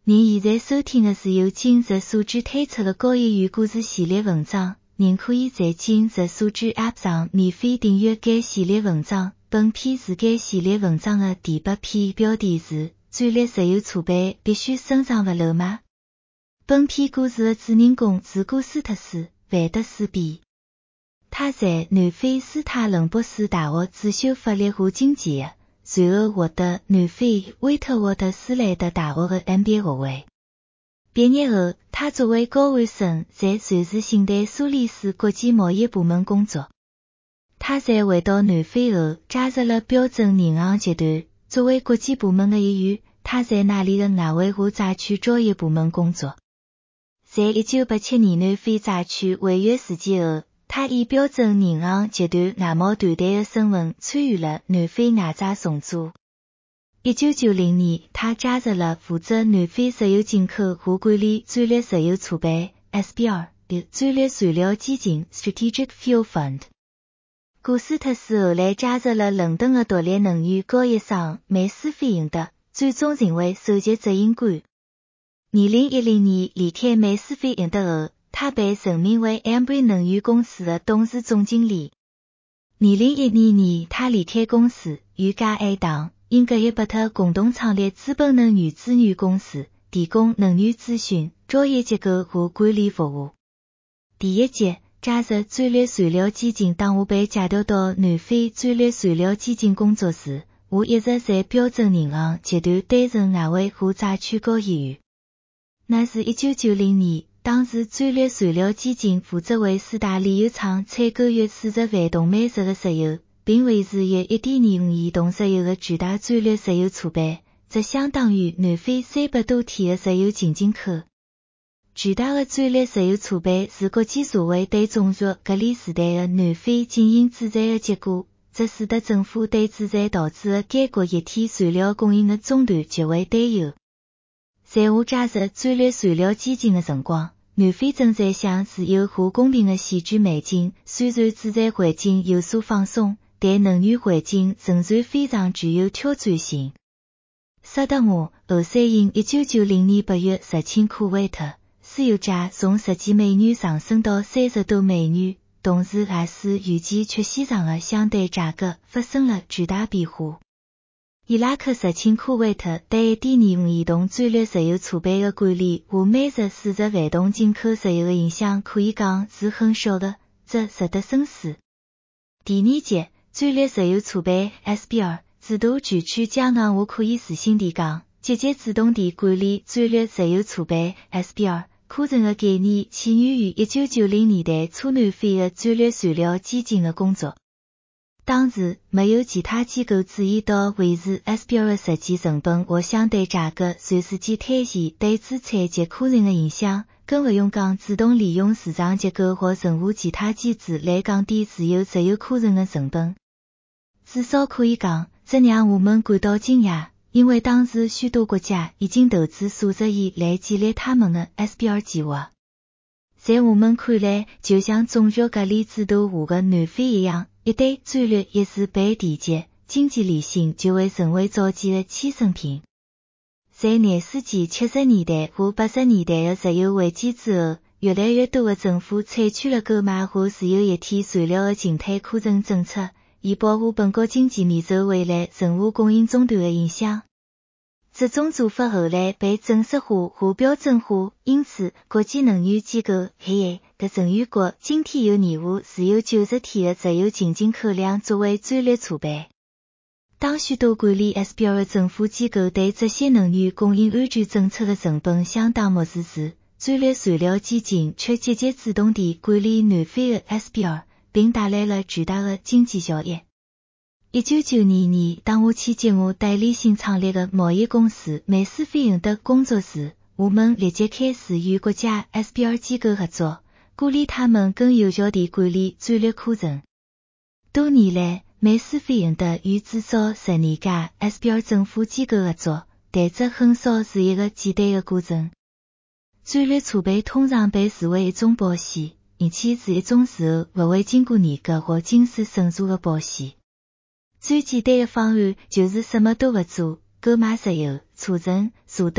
您现在收听的是由今日素质推出的高业余故事系列文章，您可以在今日素质 App 上免费订阅该系列文章。本篇是该系列文章的第8篇，标题是战略石油储备必须深藏不露吗？本篇故事的主人公是古斯特斯·范德斯比。他在南非斯塔伦博士大学主修法律和经济学，随后获得南非威特沃特斯莱德大学的 MBA 学位。毕业后，他作为交换生在瑞士信贷苏黎世国际贸易部门工作。他在回到南非后，加入了标准银行集团，作为国际部门的一员，他在那里的外汇和债券交易部门工作。在1987年南非债券违约事件后，他以标准银行集团外贸团队的身份参与了南非外债重组。1990年，他加入了负责南非石油进口和管理战略石油储备 SPR 的战略燃料基金 Strategic Fuel Fund。古斯特斯后来加入了伦敦的独立能源交易商梅斯菲盈德，最终成为首席执行官。2010年离开梅斯菲盈德后，他被任命为 Amber 能源公司的董事总经理。2012年，他离开公司，与加爱党、英格伊伯特共同创立资本能源资源公司，提供能源咨询、交易结构和管理服务。第一节加入战略燃料基金。当我被调调到南非战略燃料基金工作时，我一直在标准银行集团担任外汇和债券交易员。那是1990年，当时战略燃料基金负责为4大炼油厂采购约40万桶每日的石油，并维持约 1.25 亿桶石油的巨大战略石油储备，这相当于南非300多天的石油净进口。巨大的战略石油储备是国际社会对种族隔离时代的南非进行制裁的结果，这使得政府对制裁导致的该国液体燃料供应的中断极为担忧。在我加入战略燃料基金的辰光，南非正在向自由和公平的选举迈进。虽然制裁环境有所放松，但能源环境仍然非常具有挑战性。萨达姆·侯赛因1990年8月入侵库威特，石油价从10几美元上升到30多美元，同时也使预计缺市场的相对价格发生了巨大变化。伊拉克入侵库威特对 1.25 亿桶战略石油储备的管理和每日40万桶进口石油的影响可以讲是很小的，这值得深思。第二节战略石油储备 SPR 制度具体讲讲，我可以自信地讲，积极主动地管理战略石油储备 SPR 课程的概念起源于1990年代初南非的战略燃料基金的工作。当时没有其他机构注意到维持 SPR 的实际成本或相对价格随时间推移对资产及课程的影响，更不用讲主动利用市场结构或任何其他机制来降低自由石油课程的成本。至少可以讲，这让我们感到惊讶，因为当时许多国家已经投资数十亿来建立他们的 SPR 计划。在我们看来，就像种族隔离制度下的南非一样，一旦战略一时被提及，经济理性就会成为早期的牺牲品。在20世纪70年代和80年代的石油危机之后，越来越多的政府采取了购买和使用液体燃料的静态课程政策，以保护本国经济免受未来任何供应中断的影响。这种做法后来被正式化和标准化，因此国际能源机构 IEA 的成员国今天有义务持有90天的石油净进口量作为战略储备。当许多管理 SPR 的政府机构对这些能源供应安全政策的成本相当漠视时，战略燃料基金却积极主动地管理南非的 SPR， 并带来了巨大的经济效益。1992年，当我去接我代理新创立的贸易公司梅斯菲盈德工作时，我们立即开始与国家 SPR 机构合作，鼓励他们更有效地管理战略课程。多年来，梅斯菲盈德与至少12家 SPR 政府机构合作，但这很少是一个简单的过程。战略储备通常被视为一种保险，而且是一种事后不会经过严格或精细审查的保险。最简单的方案就是什么都不做，购买石油、储存、查等，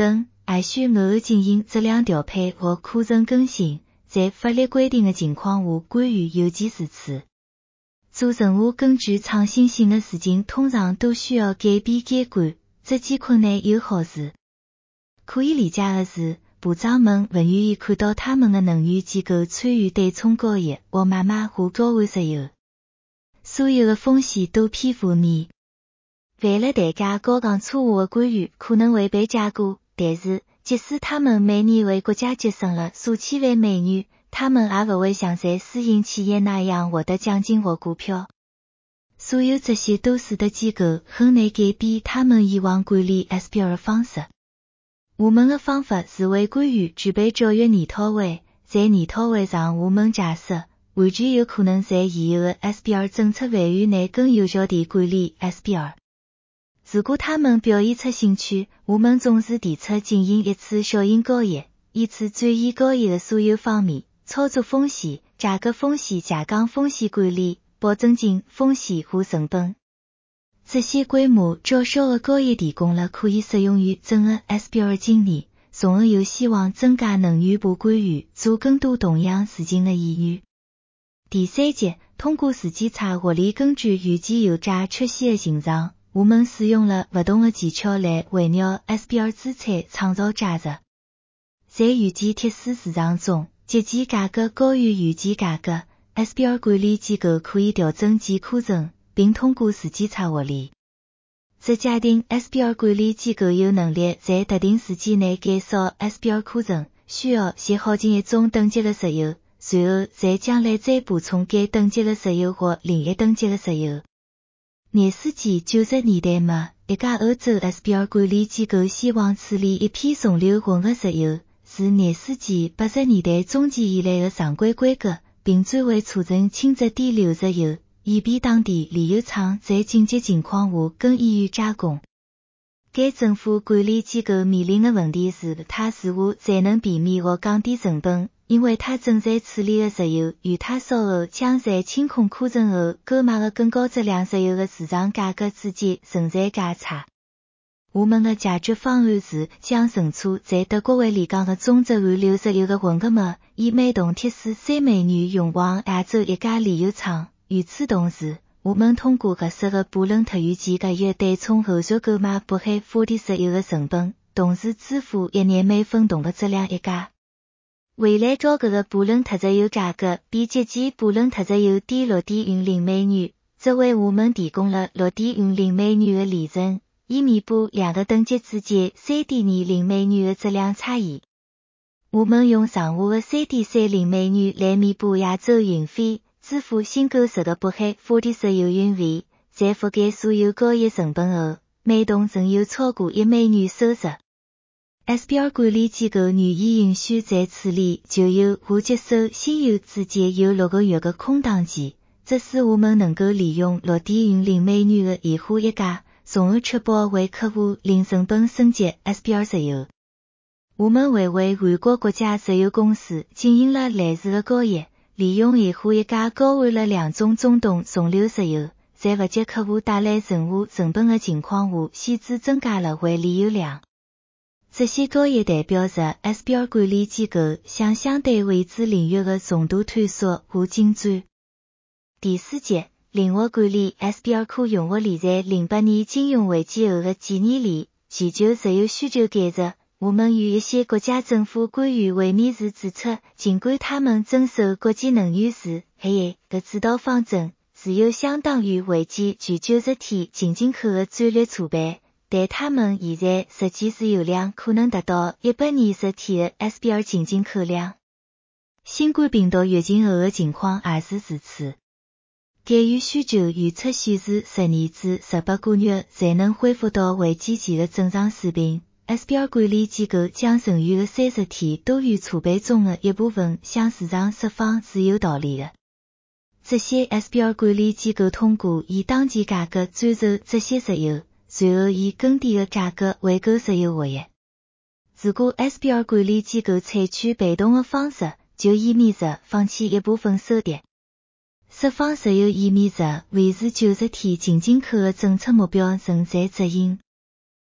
还需偶尔进行质量调配和库存更新，在法律规定的情况下关于邮寄如此。做任何根据创新性的事情通常都需要改变监管，这既困难又好事。可以理解的是，部长们不愿意看到他们的能源机构参与对冲交易或买卖或交换石油。所有的风险都偏负面。为了代价高昂错误的官员可能会被解雇，但是即使他们每年为国家节省了数千万美元，他们也不会像在私营企业那样获得奖金或股票。所有这些都使得机构很难改变他们以往管理 SBR 的方式。我们的方法是为官员举办教育研讨会，在研讨会上我们假设，完全有可能在以后的 SBR 政策范围内更有效地管理 SBR。如果他们表现出兴趣，我们总是提出进行一次小型交易，以此转移交易的所有方面，操作风险、价格风险、价格风险管理、保证金风险和成本。这些规模较小的交易提供了可以适用于整个 SBR 的经验，从而有希望增加能源部官员做更多同样事情的意愿。第三节，通过时间差获利。根据预计油价曲线的形状，我们使用了不同的技巧来围绕 SBR 资产创造价值。在预计铁丝市场中，节期价格高于预计价格， SBR 管理机构可以调整其库存，并通过时间差获利。这假定 SBR 管理机构有能力在特定时间内减少 SBR 库存，需要先耗尽一种等级的石油，随后在将来再补充该等级的石油或另一等级的石油。20世纪90年代末，一家欧洲 SBR 管理机构希望处理一批重流混合石油，是20世纪80年代中期以来的常规规格，并转为储存轻质低流石油，以便当地炼油厂在紧急情况下更易于加工。该政府管理机构面临的问题是，它似乎才能避免或降低成本，因为它正在处理的石油与它稍后将在清空库存后购买的更高质量石油的市场价格之间存在价差。我们的解决方案是将存储在德国维里港的中质含硫石油的混合物，以每桶铁丝3美元运往亚洲一家炼油厂。与此同时，我们通过合适的布伦特油价约对冲后续购买不含氟的石油的成本，同时支付1年每分桶的质量一价。未来交割的布伦特石油价格比节期布伦特石油低 6.00 美元，这为我们提供了 6.00 美元的利润，以弥补两个等级之间 3.20 美元的质量差异。我们用剩下的 3.30 美元来弥补亚洲运费，支付新购入的不含氟的石油运费，在覆盖所有交易成本后，每桶仍有超过1美元收入。SBR 管理机构愿意允许在处理旧油和接收新油之间有6个月的空档期，这使我们能够利用 6.00 美元的液化溢价，从而确保为客户零成本升级 SBR 石油。我们还为韩国国家石油公司进行了类似的交易，利用液化溢价交换了2种中东重流石油，在不给客户带来任何成本的情况下，显著增加了汇炼油量。这些交易代表着 SBR 管理机构向相对未知领域的重大探索和进展。第4节，灵活管理 SBR 可用活利在08年金融危机后的几年里，全球石油需求减弱。我们与一些国家政府官员会面时指出，尽管他们遵守国际能源署 AA 的指导方针，只有相当于维持全90天进进口的战略储备，但他们现在实际持有量可能达到120天的 SBR 进进口量。新冠病毒疫情后的情况也是如此。该月需求预测显示，10年至18个月才能恢复到危机前的正常水平。SBR 管理机构将剩余的30天多余储备中的一部分向市场释放是有道理的。这些 SBR 管理机构通过以当前价格转售这些石油，随后以更低的价格回购石油活跃。如果 SBR 管理机构采取被动的方式，就意味着放弃一部分收益。释放石油意味着维持90天进进口的政策目标仍在执行。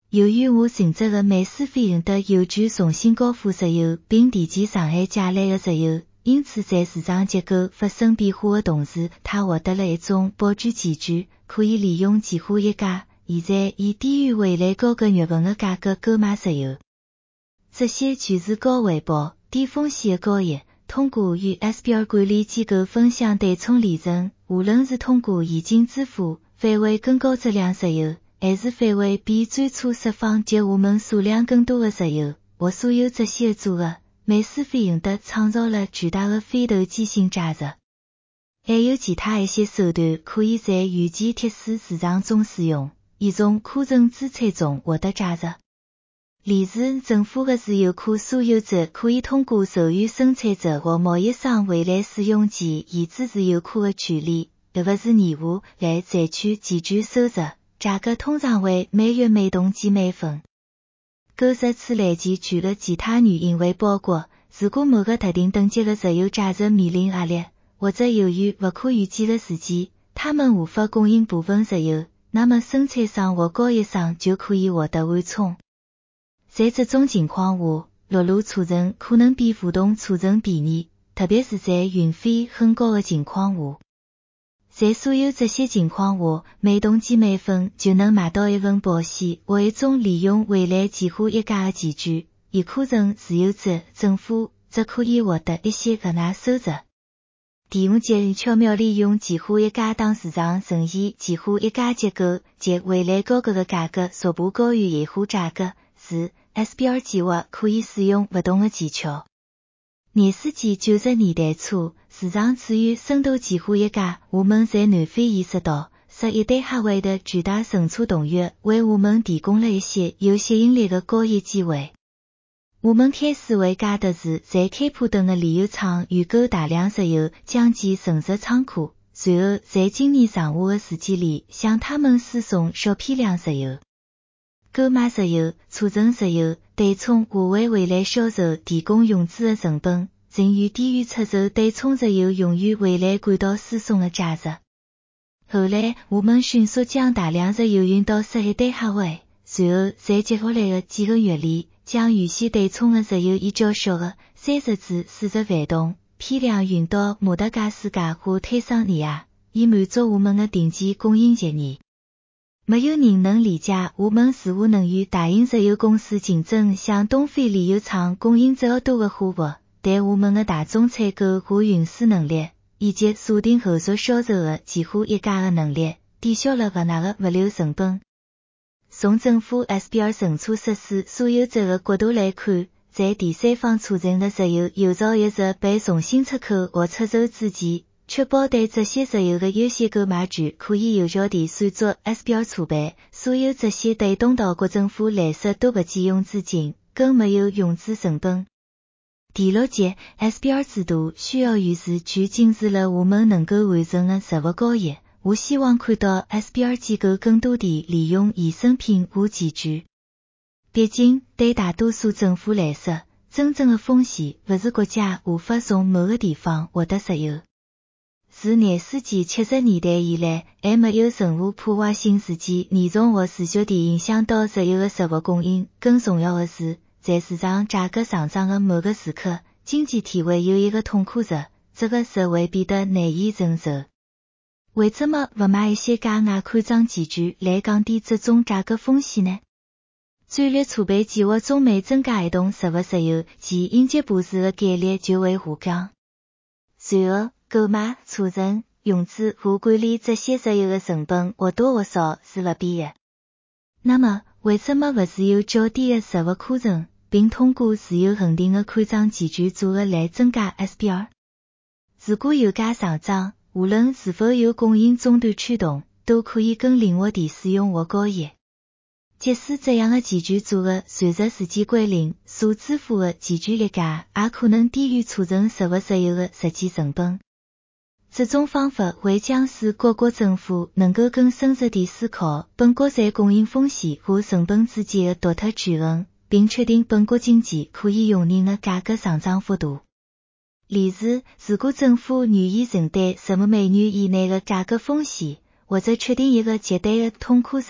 由于我选择了美斯费用的邮局重新交付石油并提前上海借来的石油，因此在市场结构发生变化的同时，他获得了一种保证期权，可以利用期货溢价，现在以低于未来高个月份的价格购买石油。这些就是高回报、低风险的交易。通过与 SBR 管理机构分享对冲利润，无论是通过现金支付返回更高质量石油，还是返回比最初释放及我们数量更多的石油，或所有这些组合，美斯费用的创造了巨大的非投机性价值。还有其他一些手段可以在预期贴市市场中使用，以从库存资产中获得价值。例如，政府的石油库所有者可以通过授予生产者或贸易商未来使用其遗址石油库的权利，特别是义务来赚取期权收入，价格通常为每月每吨计每分。购入此类期权的其他原因为包括，如果某个特定等级的石油价值面临压力，或者由于不可预见的事件，他们无法供应部分石油，那么生产商或交易商就可以获得缓冲。在这种情况下，陆路储存可能比浮动储存便宜，特别是在运费很高的情况下。在所有这些情况下，每吨计每分就能买到一份保险或一种利用未来期货溢价的期权，而库存持有者、政府则可以获得一些额外收入。第五节巧妙利用期货溢价当市场呈现期货溢价结构及未来交割的价格逐步高于现货价格时， SBR 计划可以使用不同的技巧。20世纪90年代初，市场处于深度期货溢价，我们在南非意识到11对哈维的巨大乘车动力为我们提供了一些有吸引力的交易机会。我们开始为加德士在开普敦的炼油厂预购大量石油，将其存入仓库，随后在今年上下的时间里向他们输送小批量石油。购买石油、储存石油、对冲或为未来销售提供融资的成本，仍远低于出售对冲石油用于未来管道输送的价值。后来，我们迅速将大量石油运到11对哈维，随后在接下来的几个月里，将原先对冲的石油以较小的30至40万吨批量运到马达加斯加或坦桑尼亚，以满足我们的定期供应协议。没有人能理解我们似乎能与大型石油公司竞争向东非炼油厂供应这么多的货物，但我们的大宗采购和运输能力，以及锁定后续销售的期货溢价的能力，抵消了额外的物流成本。从政府 SBR 乘车设施所有者的角度来看，在第三方储存的石油有朝一日被重新出口或出售之前，确保对这些石油的优先购买权可以有效地算作 SBR 储备。所有这些对东道国政府来说都不借用资金，更没有融资成本。第六节 SBR 制度需要预示去禁止了我们能够完成的实物交易。我希望看到 SBR 机构更多地利用衍生品和期权。毕竟，对大多数政府来说，真正的风险不是国家无法从某个地方获得石油。自20世纪70年代以来，还没有任何破坏性事件严重或持续地影响到石油的实物供应。更重要的是，在市场价格上涨的某个时刻，经济体会有一个痛苦值，这个值会变得难以承受。为什么不买一些价外看涨期权来降低这种价格风险呢？战略储备计划中每增加一吨实物石油，其应急部署的概率就会下降。随后，购买、储存、融资和管理这些石油的成本或多或少是不变的。那么，为什么不是有较低的实物库存，并通过持有恒定的看涨期权组合来增加 SBR？ 如果油价上涨，无论是否有供应中断驱动，都可以更灵活地使用或交易。即使这样的期权组合随着时间归零，所支付的期权溢价也可能低于储存实物石油的实际成本。这种方法会将使各国政府能够更深入地思考本国在供应风险和成本之间的独特权衡，并确定本国经济可以容忍的价格上涨幅度。例如，如果政府愿意承担15美元以内的价格风险，或者确定一个绝对的痛苦值，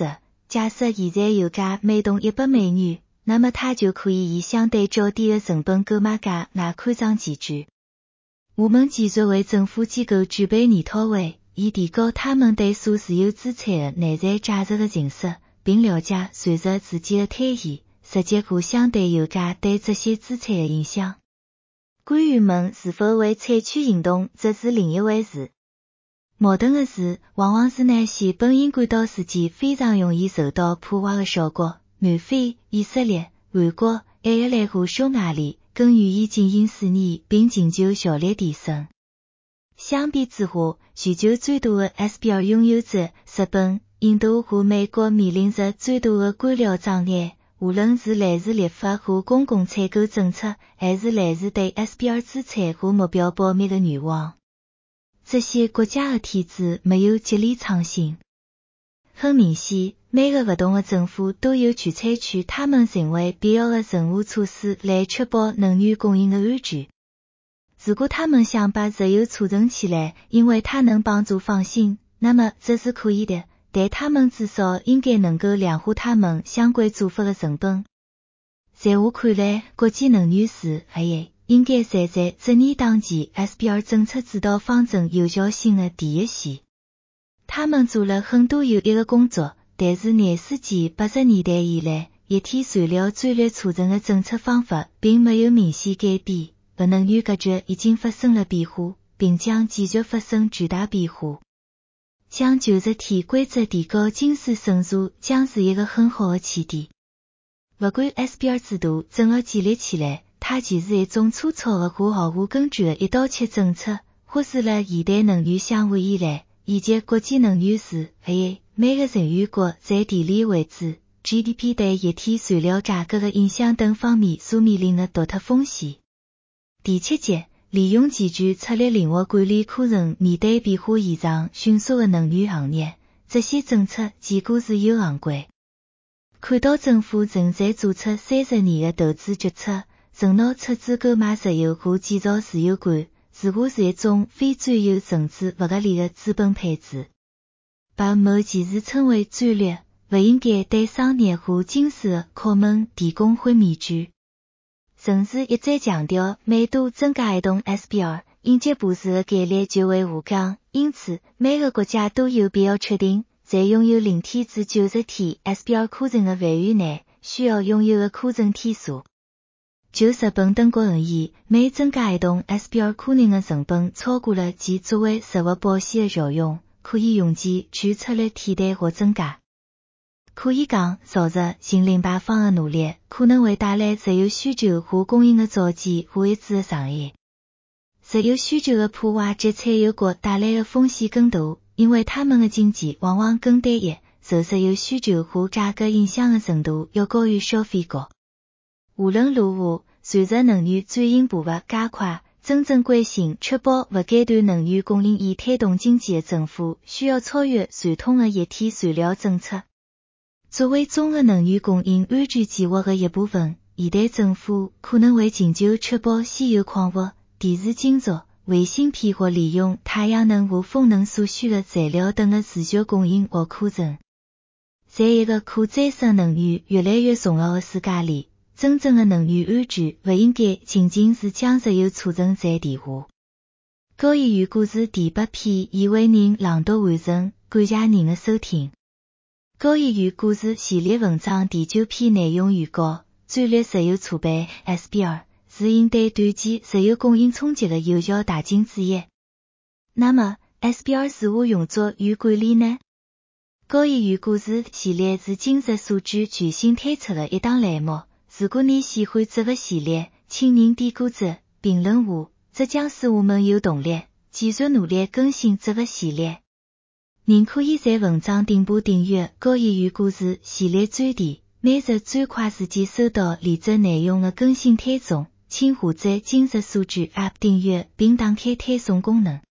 假设现在油价每桶100美元，那么它就可以以相对较低的成本购买价来看涨机制。我们继续为政府机构举办研讨会，以提高他们对所持有资产的内在价值的认识，并了解随着自己的退役，实际和相对油价对这些资产的影响。官员们是否会采取行动，这是另一回事。矛盾的是，往往是那些本应感到自己非常容易受到破坏的小国，南非、以色列、韩国、爱尔兰和匈牙利更愿意进行试验并寻求效率提升。相比之下，需求最大的 SBR 拥有者日本、印度和美国面临着最大的官僚障碍，无论是来自立法和公共采购政策，还是来自对 SBR 资产和目标保密的愿望。这些国家的体制没有激励创新。很明显，每个不同的政府都有权采取他们认为必要的任何措施来确保能源供应的安全。如果他们想把石油储存起来，因为它能帮助放心，那么这是可以的，但他们至少应该能够量化他们相关做法的成本。在我看来，国际能源署应该站在这年当前 SBR 政策指导方针有效性的第一线。他们做了很多有益的工作，但是20世纪80年代以来，液体燃料战略储存的政策方法并没有明显改变，核能源格局已经发生了变化，并将继续发生巨大变化。将90天规则提高经济深入将是一个很好的起点。不管 SBR 制度怎么建立起来，它就是一种粗糙的和毫无根据的一刀切政策，或是了现代能源相会以来，以及国际能源署每个成员国在地理位置、GDP 对液体燃料价格的影响等方面所面临的独特风险。第7节，利用机制策略灵活管理可能面对变化异常迅速的能源行业，这些政策结果是又昂贵。看到政府正在做出30年的投资决策，承诺出资购买石油和建造石油管，似乎是一种非专有甚至不合理的资本配置。把某件事称为战略，不应该对商业和经济的拷问提供豁免权。甚至一再强调，每度增加一栋 SBR， 应急部署的概率就会下降，因此每个国家都有必要确定，在拥有0天至90天 SBR 库存的范围内，需要拥有的库存天数。就日本等国而言，每增加一栋 SBR 库存的成本超过了其作为实物保险的效用，可以用其去策略替代或增加。可以讲，朝着净零排放的努力可能会带来石油需求和供应的早期和一致的伤害。石油需求的破坏给产油国带来的风险更大，因为他们的经济往往更单一，受石油需求和价格影响的程度要高于消费国。无论如何，随着能源转型步伐加快，真正关心确保不间断能源供应以推动经济的政府需要超越传统的液体燃料政策。作为综合能源供应安全计划的一部分，现代政府可能会寻求确保稀有矿物、电子金属、卫星片或利用太阳能和风能所需的材料等的持续供应或库存。在一个可再生能源越来越重要的世界里，真正的能源安全不应该仅仅是将石油储存在地下。高议员故事第8篇已为您朗读完成，感谢您的收听。高议员故事系列文章第9篇内容预告：战略石油储备 SBR 是应对短期石油供应冲击的有效大金之一。那么 SBR 如何用作与管理呢？高议员故事系列是今日所居全新推出的一档栏目。如果你喜欢这个系列，请您点个赞、评论我，这将使我们有动力继续努力更新这个系列。您可以在文章顶部订阅高议员故事系列专题，每日最快时间收到连接内容的更新推送，请下载今日所居 App 订阅并打开推送功能。